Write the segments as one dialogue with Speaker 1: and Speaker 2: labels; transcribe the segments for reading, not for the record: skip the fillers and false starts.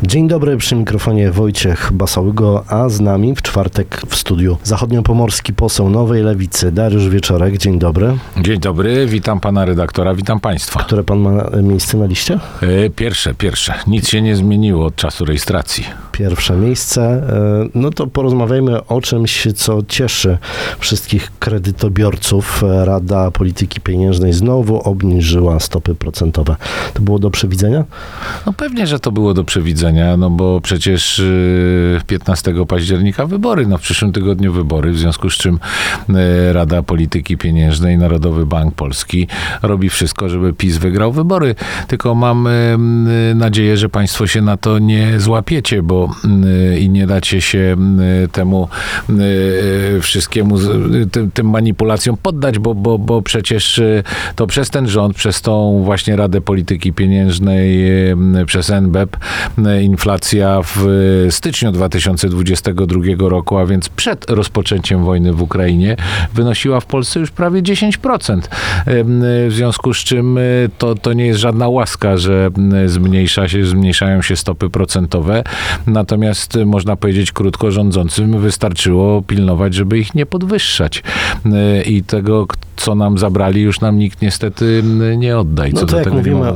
Speaker 1: Dzień dobry, przy mikrofonie Wojciech Basałygo, a z nami w czwartek w studiu zachodniopomorski poseł Nowej Lewicy Dariusz Wieczorek. Dzień dobry.
Speaker 2: Dzień dobry, witam pana redaktora, witam państwa.
Speaker 1: Które pan ma miejsce na liście?
Speaker 2: Pierwsze. Nic się nie zmieniło od czasu rejestracji.
Speaker 1: Pierwsze miejsce. No to porozmawiajmy o czymś, co cieszy wszystkich kredytobiorców. Rada Polityki Pieniężnej znowu obniżyła stopy procentowe. To było do przewidzenia?
Speaker 2: No pewnie, że to było do przewidzenia, no bo przecież 15 października wybory, no w przyszłym tygodniu wybory, w związku z czym Rada Polityki Pieniężnej, Narodowy Bank Polski robi wszystko, żeby PiS wygrał wybory. Tylko mam nadzieję, że państwo się na to nie złapiecie, bo i nie dacie się temu wszystkiemu, tym manipulacjom poddać, bo przecież to przez ten rząd, przez tą właśnie Radę Polityki Pieniężnej, przez NBP, inflacja w styczniu 2022 roku, a więc przed rozpoczęciem wojny w Ukrainie, wynosiła w Polsce już prawie 10%. W związku z czym to nie jest żadna łaska, że zmniejszają się stopy procentowe. Natomiast można powiedzieć krótko, rządzącym wystarczyło pilnować, żeby ich nie podwyższać. I tego, co nam zabrali, już nam nikt niestety nie odda. I
Speaker 1: no
Speaker 2: co
Speaker 1: to
Speaker 2: do
Speaker 1: jak
Speaker 2: tego
Speaker 1: mówimy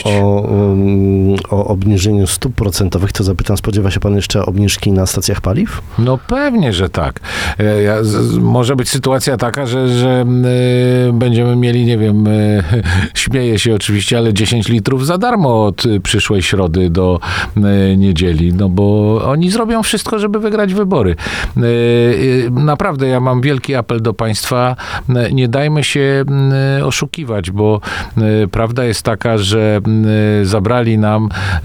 Speaker 1: o obniżeniu stóp procentowych, to zapytam, spodziewa się pan jeszcze obniżki na stacjach paliw?
Speaker 2: No pewnie, że tak. Może być sytuacja taka, że będziemy mieli, nie wiem, śmieję się oczywiście, ale 10 litrów za darmo od przyszłej środy do niedzieli, no bo oni zrobią wszystko, żeby wygrać wybory. Naprawdę, ja mam wielki apel do państwa, nie dajmy się oszukiwać, bo prawda jest taka, że zabrali nam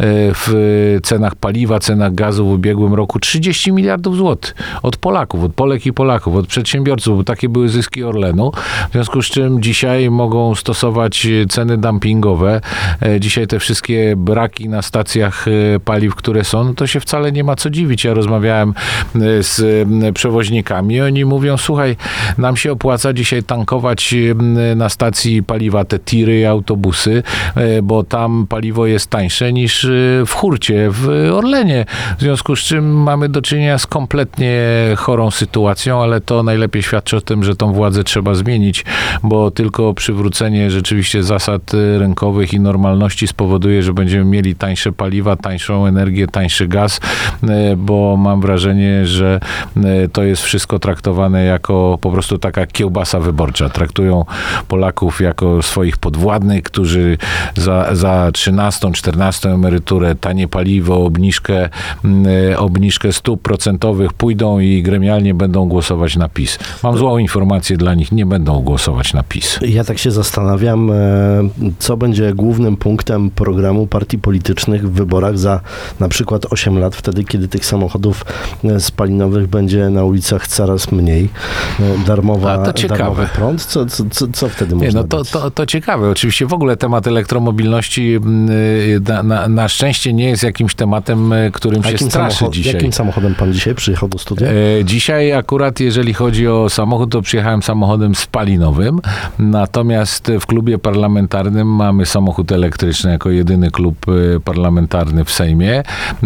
Speaker 2: w cenach paliwa, cenach gazu w ubiegłym roku 30 miliardów złotych od Polaków, od Polek i Polaków, od przedsiębiorców, bo takie były zyski Orlenu. W związku z czym dzisiaj mogą stosować ceny dumpingowe. Dzisiaj te wszystkie braki na stacjach paliw, które są, no to się wcale nie ma co dziwić. Ja rozmawiałem z przewoźnikami, oni mówią, słuchaj, nam się opłaca dzisiaj tankować na stacji paliwa te tiry i autobusy, bo tam paliwo jest tańsze niż w hurcie, w Orlenie. W związku z czym mamy do czynienia z kompletnie chorą sytuacją, ale to najlepiej świadczy o tym, że tą władzę trzeba zmienić, bo tylko przywrócenie rzeczywiście zasad rynkowych i normalności spowoduje, że będziemy mieli tańsze paliwa, tańszą energię, tańszy gaz, bo mam wrażenie, że to jest wszystko traktowane jako po prostu taka kiełbasa wyborcza. Traktują Polaków jako swoich podwładnych, którzy za 13, 14 emeryturę, tanie paliwo, obniżkę stóp procentowych pójdą i gremialnie będą głosować na PiS. Mam złą informację dla nich, nie będą głosować na PiS.
Speaker 1: Ja tak się zastanawiam, co będzie głównym punktem programu partii politycznych w wyborach za na przykład 8 lat, wtedy kiedy tych samochodów spalinowych będzie na ulicach coraz mniej. Darmowy prąd. Co wtedy można dać?
Speaker 2: To ciekawe. Oczywiście w ogóle temat elektromobilności na szczęście nie jest jakimś tematem, którym się straszy dzisiaj.
Speaker 1: Jakim samochodem pan dzisiaj przyjechał do studia?
Speaker 2: Dzisiaj akurat, jeżeli chodzi o samochód, to przyjechałem samochodem spalinowym. Natomiast w klubie parlamentarnym mamy samochód elektryczny jako jedyny klub parlamentarny w Sejmie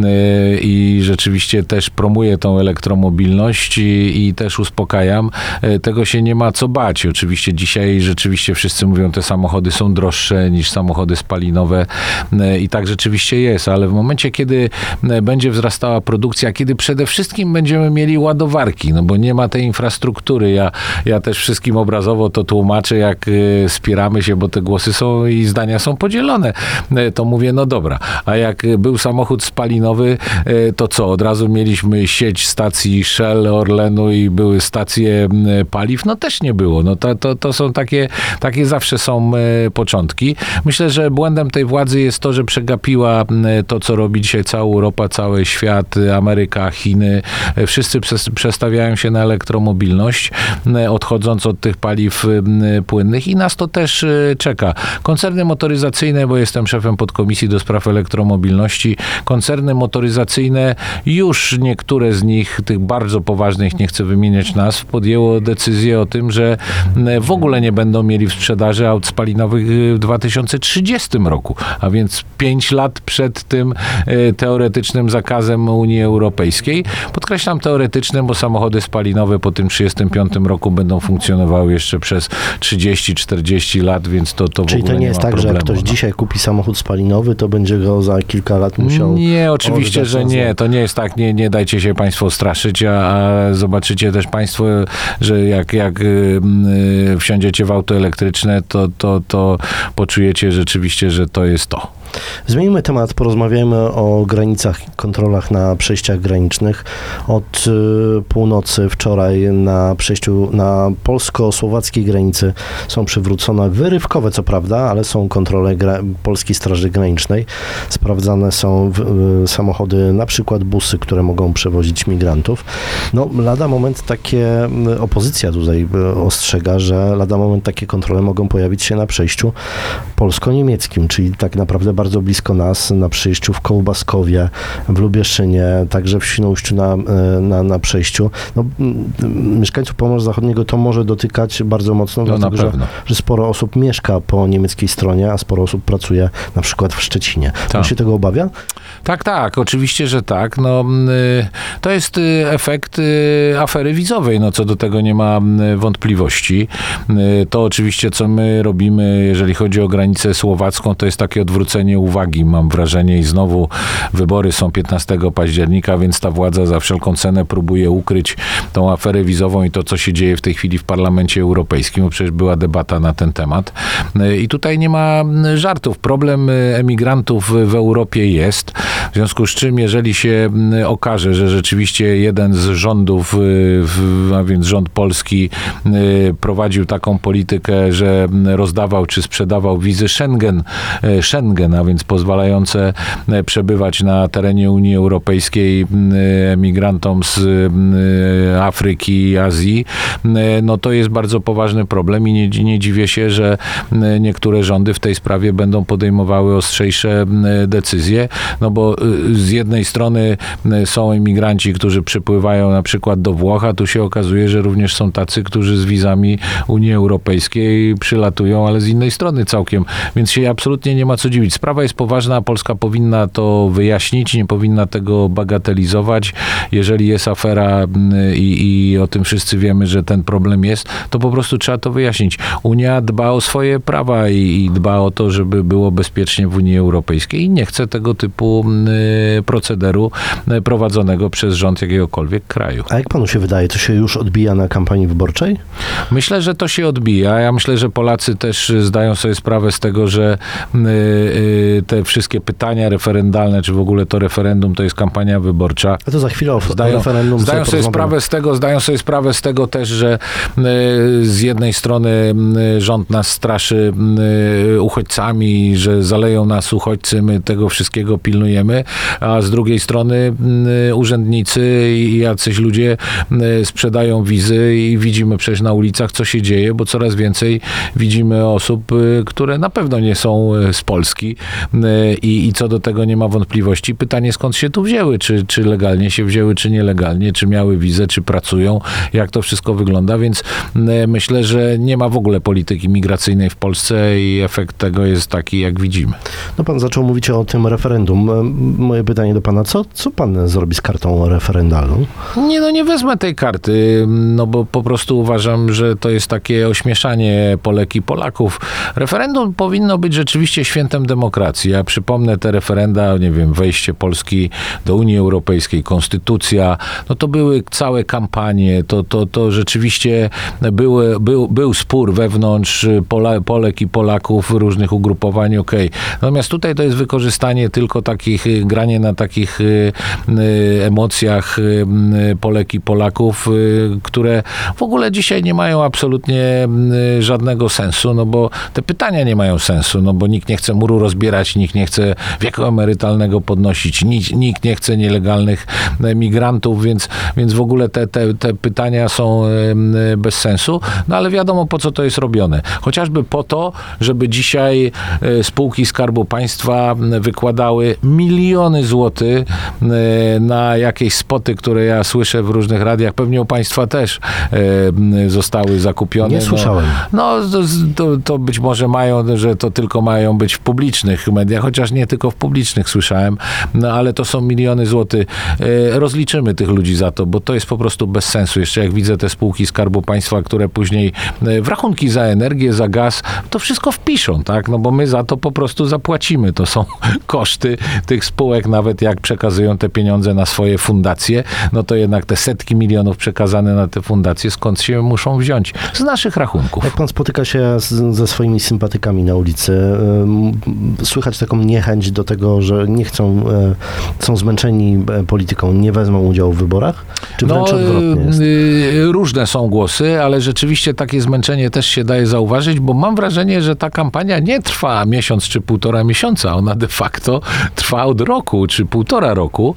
Speaker 2: i rzeczywiście też promuję tą elektromobilność i też uspokajam. Tego się nie ma co bać. Oczywiście dzisiaj rzeczywiście wszyscy mówią, te samochody są droższe niż samochody spalinowe i tak rzeczywiście jest, ale w momencie, kiedy będzie wzrastała produkcja, kiedy przede wszystkim będziemy mieli ładowarki, no bo nie ma tej infrastruktury. Ja też wszystkim obrazowo to tłumaczę, jak spieramy się, bo te głosy są i zdania są podzielone. To mówię, no dobra, a jak był samochód spalinowy, to co? Od razu mieliśmy sieć stacji Shell, Orlenu i były stacje paliw? No też nie było. No to są takie zawsze są początki. Myślę, że błędem tej władzy jest to, że przegapiła to, co robi dzisiaj cała Europa, cały świat, Ameryka, Chiny. Wszyscy przestawiają się na elektromobilność, odchodząc od tych paliw płynnych i nas to też czeka. Koncerny motoryzacyjne, bo jestem szefem podkomisji do spraw elektromobilności, koncerny motoryzacyjne imigracyjne, już niektóre z nich, tych bardzo poważnych, nie chcę wymieniać nazw, podjęło decyzję o tym, że w ogóle nie będą mieli w sprzedaży aut spalinowych w 2030 roku, a więc 5 lat przed tym teoretycznym zakazem Unii Europejskiej. Podkreślam teoretycznym, bo samochody spalinowe po tym 35 roku będą funkcjonowały jeszcze przez 30-40 lat, więc to w
Speaker 1: Czyli
Speaker 2: ogóle
Speaker 1: to nie jest tak,
Speaker 2: problemu,
Speaker 1: że jak ktoś dzisiaj kupi samochód spalinowy, to będzie go za kilka lat musiał...
Speaker 2: Nie, oczywiście,
Speaker 1: oddać
Speaker 2: że
Speaker 1: na
Speaker 2: nie.
Speaker 1: złom.
Speaker 2: To nie jest tak, nie dajcie się państwo straszyć, a zobaczycie też państwo, że jak wsiądziecie w auto elektryczne, to poczujecie rzeczywiście, że to jest to.
Speaker 1: Zmienimy temat, porozmawiajmy o granicach i kontrolach na przejściach granicznych. Od północy wczoraj na przejściu na polsko-słowackiej granicy są przywrócone, wyrywkowe co prawda, ale są kontrole Polskiej Straży Granicznej. Sprawdzane są samochody, na przykład busy, które mogą przewozić migrantów. No, lada moment opozycja tutaj ostrzega, że lada moment takie kontrole mogą pojawić się na przejściu polsko-niemieckim, czyli tak naprawdę bardzo blisko nas, na przejściu w Kołbaskowie, w Lubieszynie, także w Świnoujściu na przejściu. No, mieszkańców Pomorza Zachodniego to może dotykać bardzo mocno, dlatego że sporo osób mieszka po niemieckiej stronie, a sporo osób pracuje na przykład w Szczecinie. Pan się tego obawia?
Speaker 2: Tak, oczywiście, że tak. No, to jest efekt afery wizowej, no co do tego nie ma wątpliwości. To oczywiście, co my robimy, jeżeli chodzi o granicę słowacką, to jest takie odwrócenie uwagi, mam wrażenie, i znowu wybory są 15 października, więc ta władza za wszelką cenę próbuje ukryć tą aferę wizową i to, co się dzieje w tej chwili w Parlamencie Europejskim, bo przecież była debata na ten temat. I tutaj nie ma żartów. Problem emigrantów w Europie jest, w związku z czym, jeżeli się okaże, że rzeczywiście jeden z rządów, a więc rząd polski, prowadził taką politykę, że rozdawał czy sprzedawał wizy Schengen, a więc pozwalające przebywać na terenie Unii Europejskiej emigrantom z Afryki i Azji, no to jest bardzo poważny problem i nie dziwię się, że niektóre rządy w tej sprawie będą podejmowały ostrzejsze decyzje, no bo z jednej strony są emigranci, którzy przypływają na przykład do Włoch, a tu się okazuje, że również są tacy, którzy z wizami Unii Europejskiej przylatują, ale z innej strony całkiem, więc się absolutnie nie ma co dziwić. Sprawa jest poważna, Polska powinna to wyjaśnić, nie powinna tego bagatelizować. Jeżeli jest afera i o tym wszyscy wiemy, że ten problem jest, to po prostu trzeba to wyjaśnić. Unia dba o swoje prawa i dba o to, żeby było bezpiecznie w Unii Europejskiej i nie chce tego typu procederu prowadzonego przez rząd jakiegokolwiek kraju.
Speaker 1: A jak panu się wydaje, to się już odbija na kampanii wyborczej?
Speaker 2: Myślę, że to się odbija. Ja myślę, że Polacy też zdają sobie sprawę z tego, że te wszystkie pytania referendalne, czy w ogóle to referendum, to jest kampania wyborcza.
Speaker 1: A to za chwilę o referendum
Speaker 2: zdają sobie sprawę z tego też, że z jednej strony rząd nas straszy uchodźcami, że zaleją nas uchodźcy, my tego wszystkiego pilnujemy, a z drugiej strony urzędnicy i jacyś ludzie sprzedają wizy i widzimy przecież na ulicach, co się dzieje, bo coraz więcej widzimy osób, które na pewno nie są z Polski i co do tego nie ma wątpliwości. Pytanie, skąd się tu wzięły? Czy legalnie się wzięły, czy nielegalnie? Czy miały wizę, czy pracują? Jak to wszystko wygląda? Więc myślę, że nie ma w ogóle polityki migracyjnej w Polsce i efekt tego jest taki, jak widzimy.
Speaker 1: No pan zaczął mówić o tym referendum. Moje pytanie do pana, co pan zrobi z kartą referendalną?
Speaker 2: Nie wezmę tej karty, no bo po prostu uważam, że to jest takie ośmieszanie Polek i Polaków. Referendum powinno być rzeczywiście świętem demokracji. Ja przypomnę te referenda, nie wiem, wejście Polski do Unii Europejskiej, konstytucja, no to były całe kampanie, to rzeczywiście był spór wewnątrz Polek i Polaków, różnych ugrupowań, okej. Natomiast tutaj to jest wykorzystanie tylko granie na takich emocjach Polek i Polaków, które w ogóle dzisiaj nie mają absolutnie żadnego sensu, no bo te pytania nie mają sensu, no bo nikt nie chce muru rozbijać zbierać, nikt nie chce wieku emerytalnego podnosić, nikt nie chce nielegalnych migrantów, więc w ogóle te pytania są bez sensu. No ale wiadomo, po co to jest robione. Chociażby po to, żeby dzisiaj spółki Skarbu Państwa wykładały miliony złotych na jakieś spoty, które ja słyszę w różnych radiach. Pewnie u Państwa też zostały zakupione.
Speaker 1: Nie słyszałem.
Speaker 2: To być może że to tylko mają być w publicznych mediach, chociaż nie tylko w publicznych słyszałem, ale to są miliony złotych. Rozliczymy tych ludzi za to, bo to jest po prostu bez sensu. Jeszcze jak widzę te spółki Skarbu Państwa, które później w rachunki za energię, za gaz, to wszystko wpiszą, tak? No bo my za to po prostu zapłacimy. To są koszty tych spółek, nawet jak przekazują te pieniądze na swoje fundacje, no to jednak te setki milionów przekazane na te fundacje, skąd się muszą wziąć? Z naszych rachunków.
Speaker 1: Jak pan spotyka się ze swoimi sympatykami na ulicy, słychać taką niechęć do tego, że nie chcą, są zmęczeni polityką, nie wezmą udziału w wyborach? Czy wręcz odwrotnie jest?
Speaker 2: Różne są głosy, ale rzeczywiście takie zmęczenie też się daje zauważyć, bo mam wrażenie, że ta kampania nie trwa miesiąc czy półtora miesiąca. Ona de facto trwa od roku czy półtora roku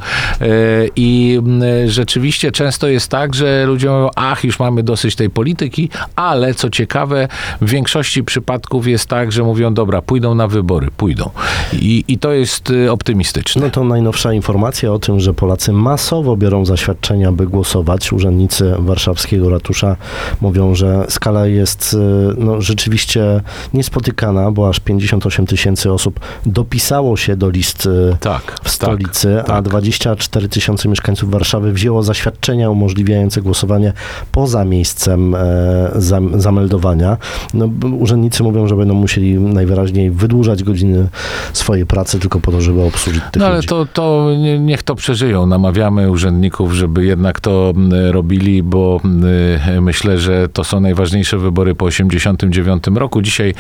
Speaker 2: i rzeczywiście często jest tak, że ludzie mówią, już mamy dosyć tej polityki, ale co ciekawe, w większości przypadków jest tak, że mówią, dobra, pójdą na wybory, pójdą. I to jest optymistyczne.
Speaker 1: No to najnowsza informacja o tym, że Polacy masowo biorą zaświadczenia, by głosować. Urzędnicy warszawskiego ratusza mówią, że skala jest rzeczywiście niespotykana, bo aż 58 000 osób dopisało się do list w stolicy, a 24 000 mieszkańców Warszawy wzięło zaświadczenia umożliwiające głosowanie poza miejscem zameldowania. No, urzędnicy mówią, że będą musieli najwyraźniej wydłużać godziny swojej pracy tylko po to, żeby obsłużyć tych
Speaker 2: ale
Speaker 1: ludzi.
Speaker 2: to niech to przeżyją. Namawiamy urzędników, żeby jednak to robili, bo myślę, że to są najważniejsze wybory po 1989 roku. Dzisiaj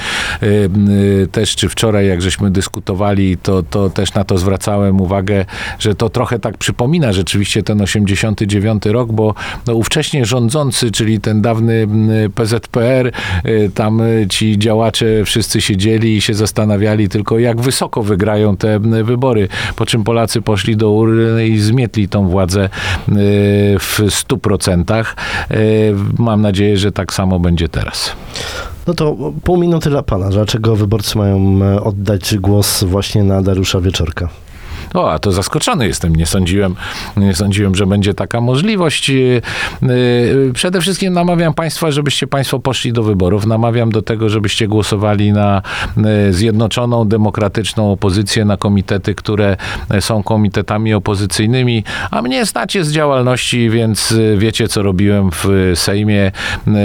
Speaker 2: też, czy wczoraj, jak żeśmy dyskutowali, to też na to zwracałem uwagę, że to trochę tak przypomina rzeczywiście ten 89 rok, bo ówcześnie rządzący, czyli ten dawny PZPR, tam ci działacze wszyscy siedzieli i się zastanawiali tylko, jak wysoko wygrają te wybory, po czym Polacy poszli do urny i zmietli tą władzę w 100%. Mam nadzieję, że tak samo będzie teraz.
Speaker 1: No to pół minuty dla pana. Dlaczego wyborcy mają oddać głos właśnie na Dariusza Wieczorka?
Speaker 2: A to zaskoczony jestem. Nie sądziłem, że będzie taka możliwość. Przede wszystkim namawiam państwa, żebyście państwo poszli do wyborów. Namawiam do tego, żebyście głosowali na zjednoczoną, demokratyczną opozycję, na komitety, które są komitetami opozycyjnymi. A mnie znacie z działalności, więc wiecie, co robiłem w Sejmie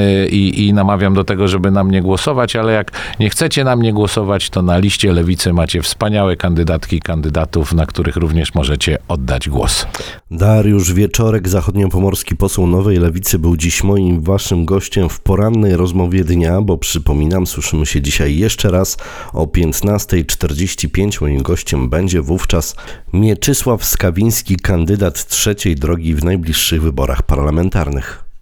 Speaker 2: i namawiam do tego, żeby na mnie głosować, ale jak nie chcecie na mnie głosować, to na liście Lewicy macie wspaniałe kandydatki i kandydatów, na których również możecie oddać głos.
Speaker 1: Dariusz Wieczorek, zachodniopomorski poseł Nowej Lewicy, był dziś moim waszym gościem w porannej rozmowie dnia, bo przypominam, słyszymy się dzisiaj jeszcze raz o 15:45. Moim gościem będzie wówczas Mieczysław Skawiński, kandydat trzeciej drogi w najbliższych wyborach parlamentarnych.